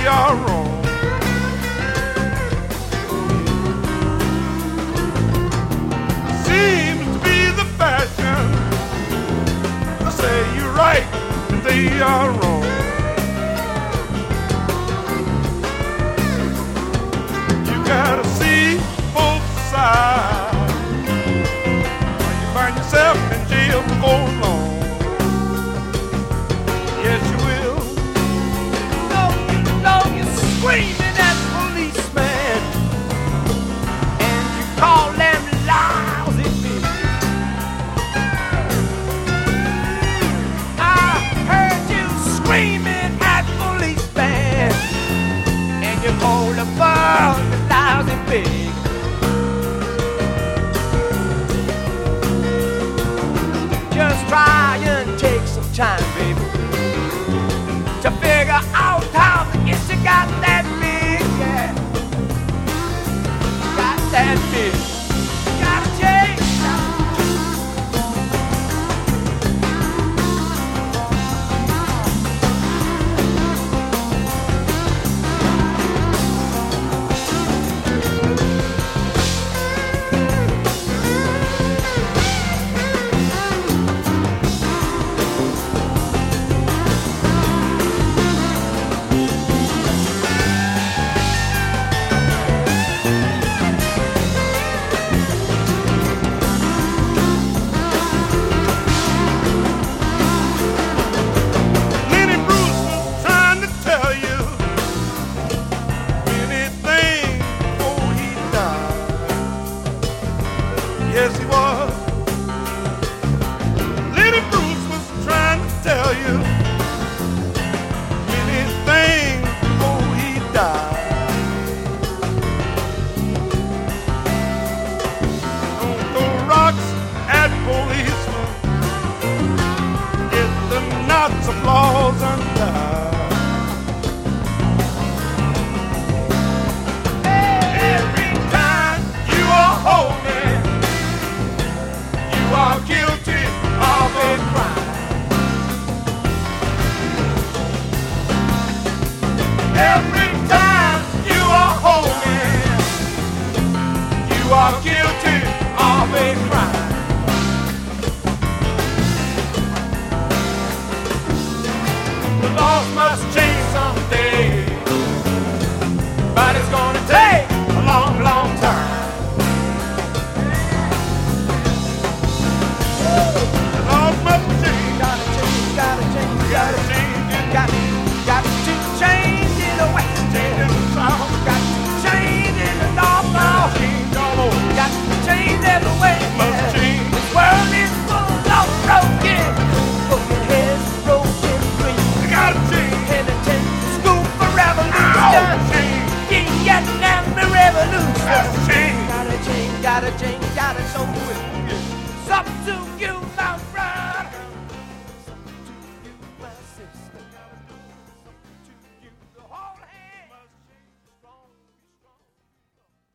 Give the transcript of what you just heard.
they are wrong. Seems to be the fashion. I say you're right and they are wrong. You gotta see both sides when you find yourself in jail before long. Yes, you will. You know you're screaming at policemen, and you call them lousy bitches. I heard you screaming at policemen, and you call the world a lousy pig. Just try and take some time, baby, to figure out how to get you got that big, yeah. Got that big. Gotta change. Yes, he was. Lenny Bruce was trying to tell you many things before he died. Don't throw rocks at policemen. Get the knots of laws undone. Every time you are holding, you are guilty of a crime. Every time you are holding, you are guilty of a crime. The laws must change someday, but it's gonna take a long, long time. Got to change in the west, change in the south, got to change in the north, now change all over, got to change everywhere. Must change. This world is full of broken heads, broken dreams. You gotta change. And attend school for revolution. Yin and the revolution. Gotta change, gotta change, gotta change, gotta show it.